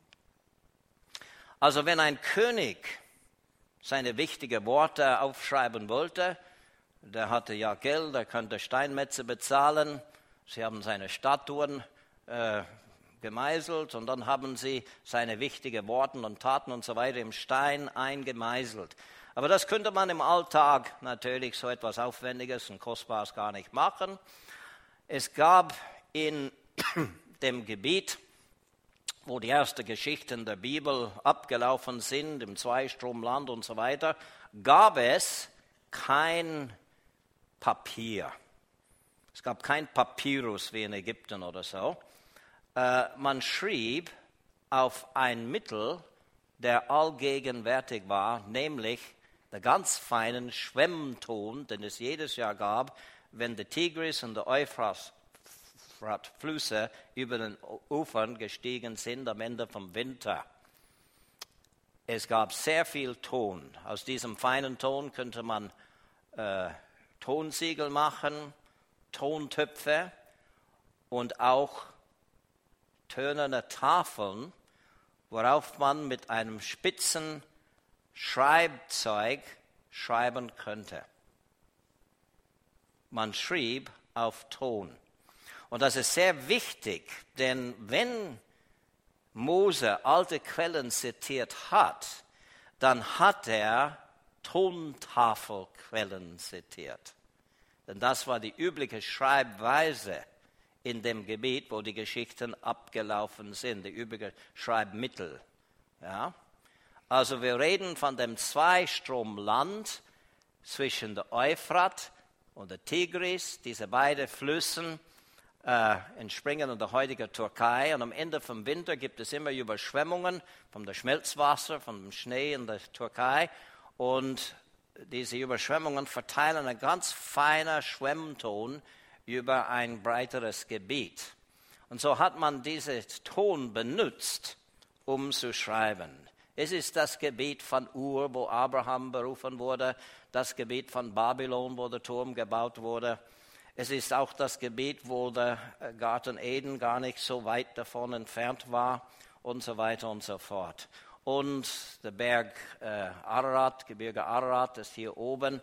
Also wenn ein König seine wichtigen Worte aufschreiben wollte, der hatte ja Geld, er konnte Steinmetze bezahlen. Sie haben seine Statuen gemeißelt und dann haben sie seine wichtigen Worte und Taten und so weiter im Stein eingemeißelt. Aber das könnte man im Alltag natürlich so etwas Aufwendiges und Kostbares gar nicht machen. Es gab in dem Gebiet, wo die ersten Geschichten der Bibel abgelaufen sind, im Zweistromland und so weiter, gab es kein Papier. Es gab kein Papyrus wie in Ägypten oder so. Man schrieb auf ein Mittel, der allgegenwärtig war, nämlich der ganz feinen Schwemmton, den es jedes Jahr gab, wenn der Tigris und der Euphrat-Flüsse über den Ufern gestiegen sind am Ende vom Winter. Es gab sehr viel Ton. Aus diesem feinen Ton könnte man Tonsiegel machen, Tontöpfe und auch tönerne Tafeln, worauf man mit einem spitzen Schreibzeug schreiben könnte. Man schrieb auf Ton. Und das ist sehr wichtig, denn wenn Mose alte Quellen zitiert hat, dann hat er Tontafelquellen zitiert. Denn das war die übliche Schreibweise in dem Gebiet, wo die Geschichten abgelaufen sind, die übliche Schreibmittel. Ja? Also wir reden von dem Zweistromland zwischen der Euphrat und der Tigris, diese beiden Flüssen entspringen in der heutigen Türkei. Und am Ende vom Winter gibt es immer Überschwemmungen von dem Schmelzwasser, von dem Schnee in der Türkei. Und diese Überschwemmungen verteilen einen ganz feinen Schwemmton über ein breiteres Gebiet. Und so hat man diesen Ton benutzt, um zu schreiben. Es ist das Gebiet von Ur, wo Abraham berufen wurde, das Gebiet von Babylon, wo der Turm gebaut wurde. Es ist auch das Gebiet, wo der Garten Eden gar nicht so weit davon entfernt war und so weiter und so fort. Und der Berg Ararat, Gebirge Ararat ist hier oben,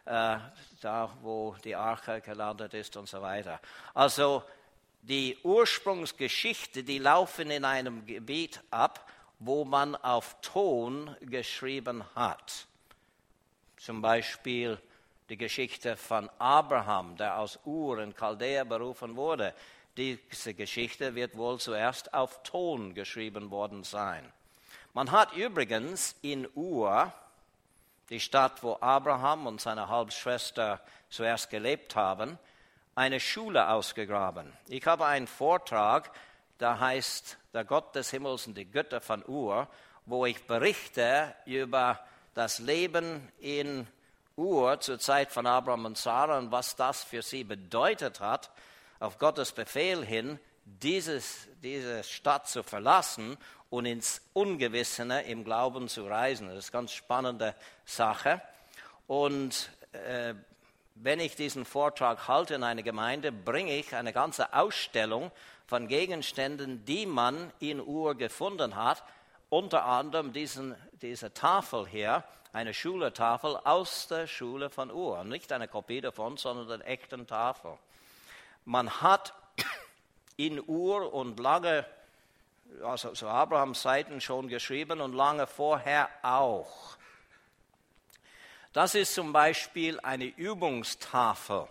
da wo die Arche gelandet ist und so weiter. Also die Ursprungsgeschichte, die laufen in einem Gebiet ab, wo man auf Ton geschrieben hat. Zum Beispiel die Geschichte von Abraham, der aus Ur in Chaldea berufen wurde. Diese Geschichte wird wohl zuerst auf Ton geschrieben worden sein. Man hat übrigens in Ur, die Stadt, wo Abraham und seine Halbschwester zuerst gelebt haben, eine Schule ausgegraben. Ich habe einen Vortrag, der heißt Der Gott des Himmels und die Götter von Ur, wo ich berichte über das Leben in Ur zur Zeit von Abraham und Sarah und was das für sie bedeutet hat, auf Gottes Befehl hin, diese Stadt zu verlassen und ins Ungewissene im Glauben zu reisen. Das ist eine ganz spannende Sache. Und wenn ich diesen Vortrag halte in einer Gemeinde, bringe ich eine ganze Ausstellung von Gegenständen, die man in Ur gefunden hat, unter anderem diese Tafel hier, eine Schuletafel aus der Schule von Ur. Nicht eine Kopie davon, sondern eine echte Tafel. Man hat in Ur und lange, also zu Abrahams Zeiten schon geschrieben und lange vorher auch. Das ist zum Beispiel eine Übungstafel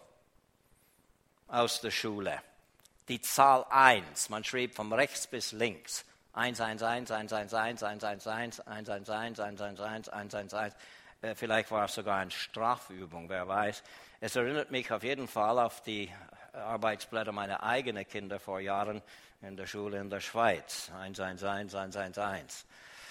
aus der Schule. Die Zahl 1, man schrieb von rechts bis links. 111, 111, 111, 111, 111, 111. Vielleicht war es sogar eine Strafübung, wer weiß. Es erinnert mich auf jeden Fall auf die Arbeitsblätter meiner eigenen Kinder vor Jahren in der Schule in der Schweiz. 111, 111.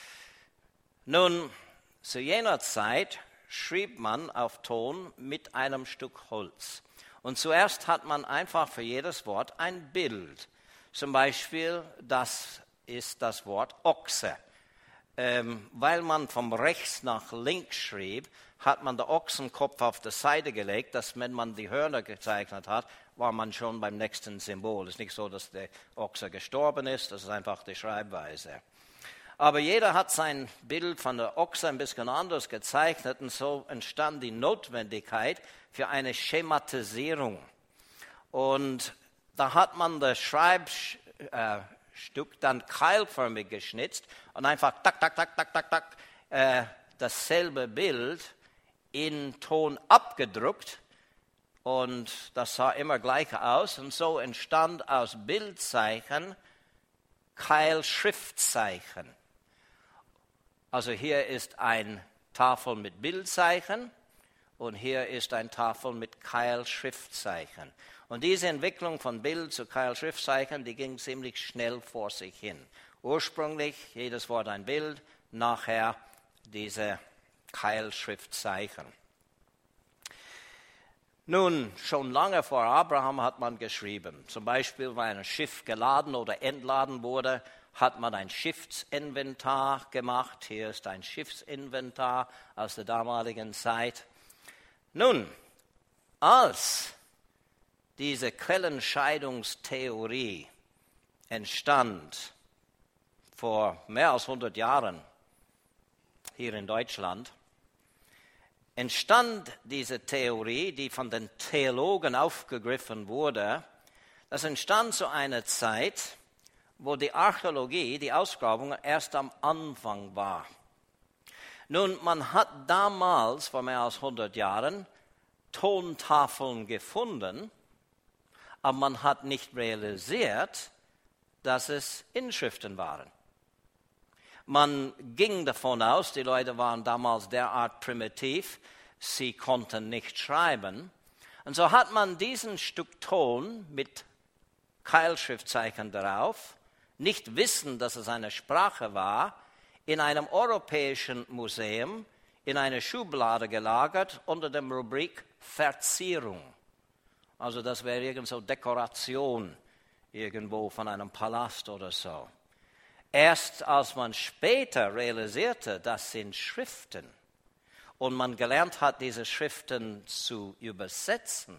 Nun, zu jener Zeit schrieb man auf Ton mit einem Stück Holz. Und zuerst hat man einfach für jedes Wort ein Bild. Zum Beispiel, das ist das Wort Ochse. Weil man von rechts nach links schrieb, hat man den Ochsenkopf auf die Seite gelegt, dass wenn man die Hörner gezeichnet hat, war man schon beim nächsten Symbol. Es ist nicht so, dass der Ochse gestorben ist, das ist einfach die Schreibweise. Aber jeder hat sein Bild von der Ochse ein bisschen anders gezeichnet und so entstand die Notwendigkeit für eine Schematisierung. Und da hat man das Schreibstück dann keilförmig geschnitzt und einfach tak, tak, tak, tak, tak, tak, dasselbe Bild in Ton abgedruckt und das sah immer gleich aus und so entstand aus Bildzeichen Keilschriftzeichen. Also hier ist eine Tafel mit Bildzeichen und hier ist eine Tafel mit Keilschriftzeichen. Und diese Entwicklung von Bild zu Keilschriftzeichen, die ging ziemlich schnell vor sich hin. Ursprünglich jedes Wort ein Bild, nachher diese Keilschriftzeichen. Nun, schon lange vor Abraham hat man geschrieben. Zum Beispiel, wenn ein Schiff geladen oder entladen wurde, hat man ein Schiffsinventar gemacht. Hier ist ein Schiffsinventar aus der damaligen Zeit. Nun, als diese Quellenscheidungstheorie entstand vor mehr als 100 Jahren hier in Deutschland, entstand diese Theorie, die von den Theologen aufgegriffen wurde. Das entstand zu einer Zeit, wo die Archäologie, die Ausgrabung erst am Anfang war. Nun, man hat damals, vor mehr als 100 Jahren, Tontafeln gefunden, aber man hat nicht realisiert, dass es Inschriften waren. Man ging davon aus, die Leute waren damals derart primitiv, sie konnten nicht schreiben. Und so hat man diesen Stück Ton mit Keilschriftzeichen darauf, nicht wissend, dass es eine Sprache war, in einem europäischen Museum in eine Schublade gelagert unter der Rubrik Verzierung. Also das wäre irgend so Dekoration irgendwo von einem Palast oder so. Erst als man später realisierte, das sind Schriften, und man gelernt hat, diese Schriften zu übersetzen,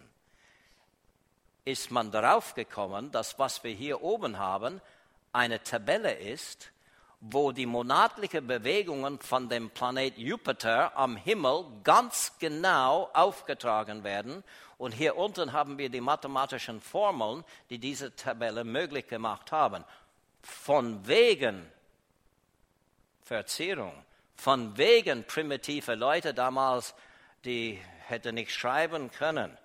ist man darauf gekommen, dass was wir hier oben haben, eine Tabelle ist, wo die monatlichen Bewegungen von dem Planet Jupiter am Himmel ganz genau aufgetragen werden. Und hier unten haben wir die mathematischen Formeln, die diese Tabelle möglich gemacht haben. Von wegen Verzierung, von wegen primitive Leute damals, die hätten nicht schreiben können.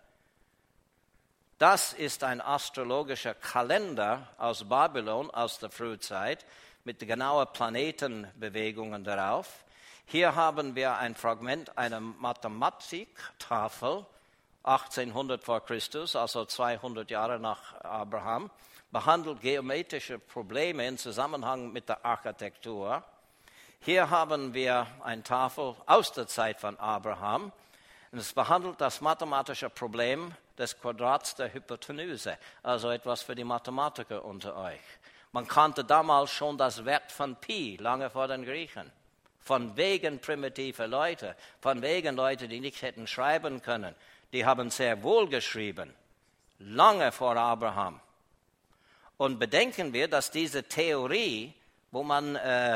Das ist ein astrologischer Kalender aus Babylon, aus der Frühzeit, mit genauen Planetenbewegungen darauf. Hier haben wir ein Fragment einer Mathematiktafel, 1800 vor Christus, also 200 Jahre nach Abraham, behandelt geometrische Probleme in Zusammenhang mit der Architektur. Hier haben wir eine Tafel aus der Zeit von Abraham. Und es behandelt das mathematische Problem des Quadrats der Hypotenuse, also etwas für die Mathematiker unter euch. Man kannte damals schon das Wert von Pi, lange vor den Griechen. Von wegen primitive Leute, von wegen Leute, die nicht hätten schreiben können. Die haben sehr wohl geschrieben, lange vor Abraham. Und bedenken wir, dass diese Theorie, wo man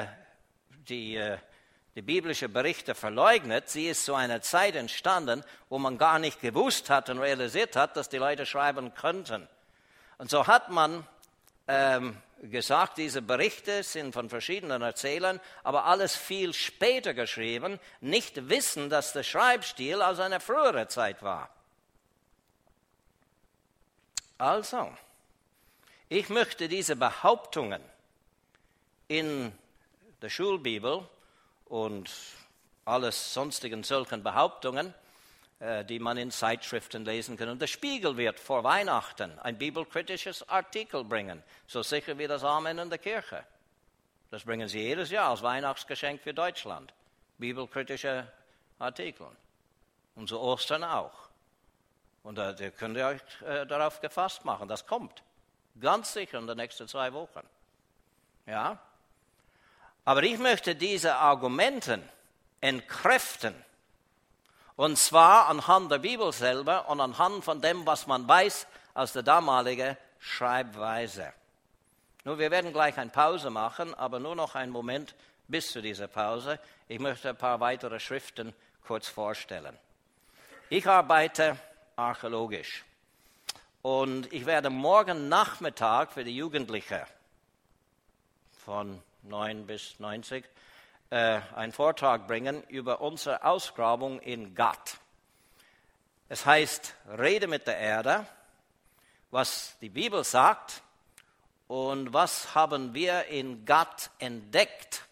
die biblische Berichte verleugnet, sie ist zu einer Zeit entstanden, wo man gar nicht gewusst hat und realisiert hat, dass die Leute schreiben könnten. Und so hat man gesagt, diese Berichte sind von verschiedenen Erzählern, aber alles viel später geschrieben, nicht wissen, dass der Schreibstil aus einer früheren Zeit war. Also, ich möchte diese Behauptungen in der Schulbibel und alles sonstigen solchen Behauptungen, die man in Zeitschriften lesen kann. Und der Spiegel wird vor Weihnachten ein bibelkritisches Artikel bringen, so sicher wie das Amen in der Kirche. Das bringen sie jedes Jahr als Weihnachtsgeschenk für Deutschland, bibelkritische Artikel. Und zu Ostern auch. Und da könnt ihr euch darauf gefasst machen, das kommt. Ganz sicher in den nächsten 2 Wochen. Ja? Aber ich möchte diese Argumenten entkräften. Und zwar anhand der Bibel selber und anhand von dem, was man weiß aus der damaligen Schreibweise. Nun, wir werden gleich eine Pause machen, aber nur noch einen Moment bis zu dieser Pause. Ich möchte ein paar weitere Schriften kurz vorstellen. Ich arbeite archäologisch und ich werde morgen Nachmittag für die Jugendlichen von 9 bis 90 einen Vortrag bringen über unsere Ausgrabung in Gad. Es heißt, rede mit der Erde, was die Bibel sagt und was haben wir in Gad entdeckt.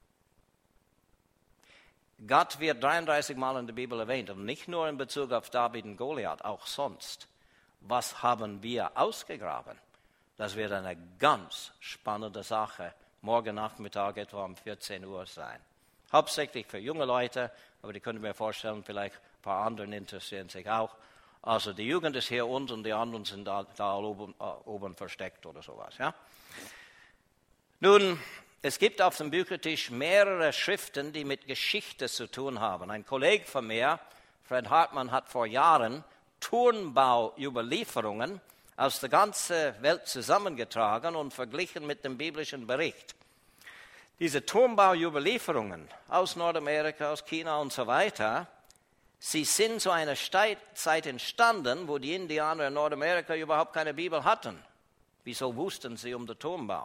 Gad wird 33 Mal in der Bibel erwähnt und nicht nur in Bezug auf David und Goliath, auch sonst. Was haben wir ausgegraben? Das wird eine ganz spannende Sache. Morgen Nachmittag etwa um 14 Uhr sein. Hauptsächlich für junge Leute, aber die können mir vorstellen, vielleicht ein paar andere interessieren sich auch. Also die Jugend ist hier unten und die anderen sind da oben versteckt oder sowas. Ja? Nun, es gibt auf dem Büchertisch mehrere Schriften, die mit Geschichte zu tun haben. Ein Kollege von mir, Fred Hartmann, hat vor Jahren Turnbauüberlieferungen aus der ganzen Welt zusammengetragen und verglichen mit dem biblischen Bericht. Diese Turmbauüberlieferungen aus Nordamerika, aus China und so weiter, sie sind zu einer Zeit entstanden, wo die Indianer in Nordamerika überhaupt keine Bibel hatten. Wieso wussten sie um den Turmbau?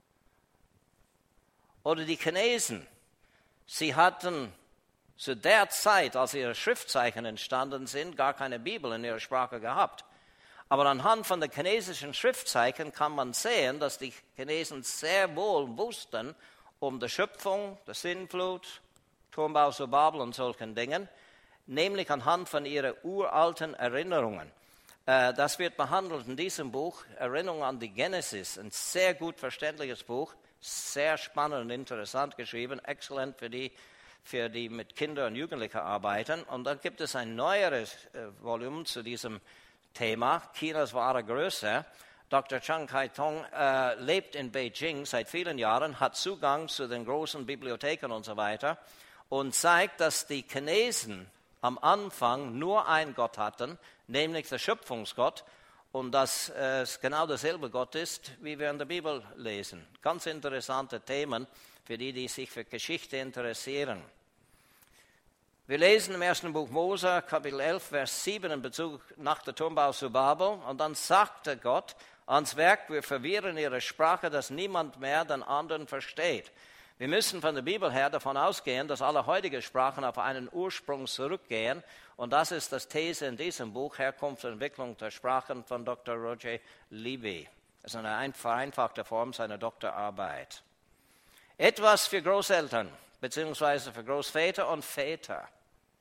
Oder die Chinesen, sie hatten zu der Zeit, als ihre Schriftzeichen entstanden sind, gar keine Bibel in ihrer Sprache gehabt. Aber anhand von den chinesischen Schriftzeichen kann man sehen, dass die Chinesen sehr wohl wussten um die Schöpfung, die Sintflut, Turmbau zu Babel und solchen Dingen, nämlich anhand von ihren uralten Erinnerungen. Das wird behandelt in diesem Buch, Erinnerung an die Genesis, ein sehr gut verständliches Buch, sehr spannend und interessant geschrieben, exzellent für die mit Kindern und Jugendlichen arbeiten. Und dann gibt es ein neueres Volumen zu diesem Thema, Chinas wahre Größe. Dr. Chiang Kai-tong lebt in Beijing seit vielen Jahren, hat Zugang zu den großen Bibliotheken und so weiter und zeigt, dass die Chinesen am Anfang nur einen Gott hatten, nämlich der Schöpfungsgott, und dass es genau derselbe Gott ist, wie wir in der Bibel lesen. Ganz interessante Themen für die sich für Geschichte interessieren. Wir lesen im ersten Buch Mose, Kapitel 11, Vers 7 in Bezug nach dem Turmbau zu Babel. Und dann sagte Gott, ans Werk, wir verwirren ihre Sprache, dass niemand mehr den anderen versteht. Wir müssen von der Bibel her davon ausgehen, dass alle heutigen Sprachen auf einen Ursprung zurückgehen. Und das ist das These in diesem Buch, Herkunft und Entwicklung der Sprachen von Dr. Roger Libby. Das ist eine vereinfachte Form seiner Doktorarbeit. Etwas für Großeltern beziehungsweise für Großväter und Väter.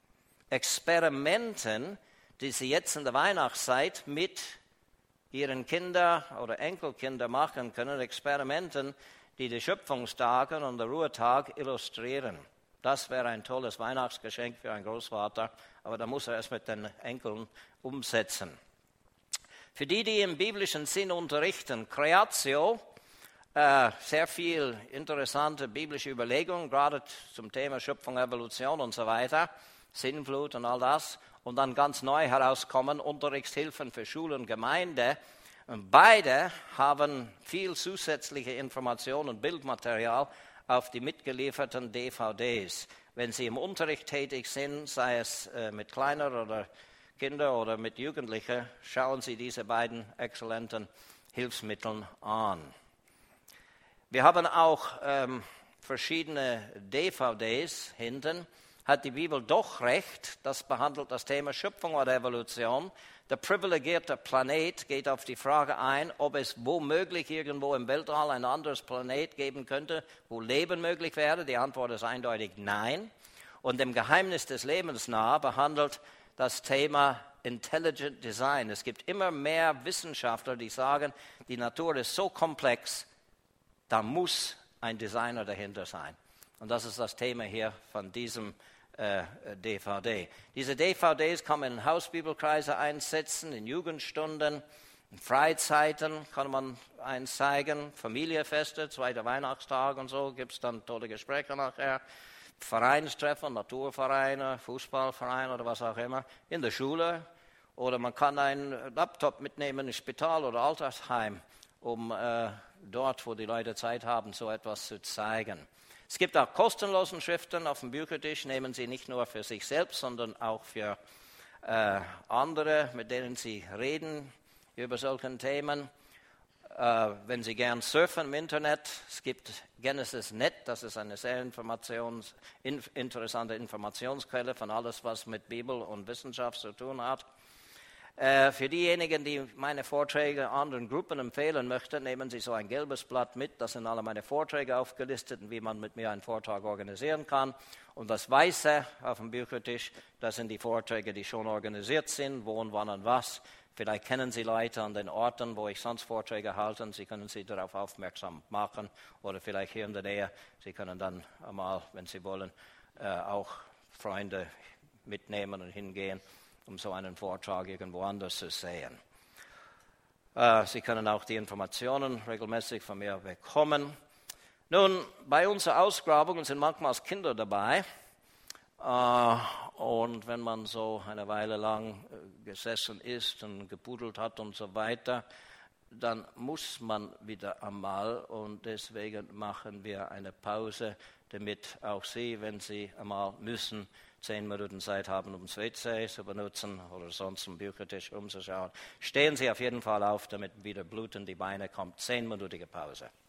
Experimenten, die sie jetzt in der Weihnachtszeit mit ihren Kindern oder Enkelkindern machen können, Experimenten, die Schöpfungstage und den Ruhetag illustrieren. Das wäre ein tolles Weihnachtsgeschenk für einen Großvater, aber da muss er es mit den Enkeln umsetzen. Für die im biblischen Sinn unterrichten, Creatio, sehr viel interessante biblische Überlegungen, gerade zum Thema Schöpfung, Evolution und so weiter, Sintflut und all das. Und dann ganz neu herauskommen, Unterrichtshilfen für Schule und Gemeinde. Und beide haben viel zusätzliche Informationen und Bildmaterial auf die mitgelieferten DVDs. Wenn Sie im Unterricht tätig sind, sei es mit kleineren oder Kindern oder mit Jugendlichen, schauen Sie diese beiden exzellenten Hilfsmittel an. Wir haben auch verschiedene DVDs hinten. Hat die Bibel doch recht? Das behandelt das Thema Schöpfung oder Evolution. Der privilegierte Planet geht auf die Frage ein, ob es womöglich irgendwo im Weltall ein anderes Planet geben könnte, wo Leben möglich wäre. Die Antwort ist eindeutig nein. Und im Geheimnis des Lebens nahe behandelt das Thema Intelligent Design. Es gibt immer mehr Wissenschaftler, die sagen, die Natur ist so komplex, da muss ein Designer dahinter sein. Und das ist das Thema hier von diesem DVD. Diese DVDs kann man in Hausbibelkreise einsetzen, in Jugendstunden, in Freizeiten kann man eins zeigen, Familienfeste, zweiter Weihnachtstag und so, gibt es dann tolle Gespräche nachher, Vereinstreffen, Naturvereine, Fußballvereine oder was auch immer, in der Schule, oder man kann einen Laptop mitnehmen ins Spital oder Altersheim, um dort, wo die Leute Zeit haben, so etwas zu zeigen. Es gibt auch kostenlose Schriften auf dem Büchertisch, nehmen Sie nicht nur für sich selbst, sondern auch für andere, mit denen Sie reden über solche Themen. Wenn Sie gern surfen im Internet, es gibt Genesis.net, das ist eine sehr interessante Informationsquelle von alles, was mit Bibel und Wissenschaft zu tun hat. Für diejenigen, die meine Vorträge anderen Gruppen empfehlen möchten, nehmen Sie so ein gelbes Blatt mit. Das sind alle meine Vorträge aufgelistet und wie man mit mir einen Vortrag organisieren kann. Und das Weiße auf dem Büchertisch, das sind die Vorträge, die schon organisiert sind, wo und wann und was. Vielleicht kennen Sie Leute an den Orten, wo ich sonst Vorträge halte. Sie können Sie darauf aufmerksam machen. Oder vielleicht hier in der Nähe. Sie können dann einmal, wenn Sie wollen, auch Freunde mitnehmen und hingehen, um so einen Vortrag irgendwo anders zu sehen. Sie können auch die Informationen regelmäßig von mir bekommen. Nun, bei unseren Ausgrabungen sind manchmal Kinder dabei. Und wenn man so eine Weile lang gesessen ist und gebuddelt hat und so weiter, dann muss man wieder einmal, und deswegen machen wir eine Pause, damit auch Sie, wenn Sie einmal müssen, 10 Minuten Zeit haben, um das WC zu benutzen oder sonst am Büchertisch umzuschauen. Stehen Sie auf jeden Fall auf, damit wieder Blut in die Beine kommt. 10-minütige Pause.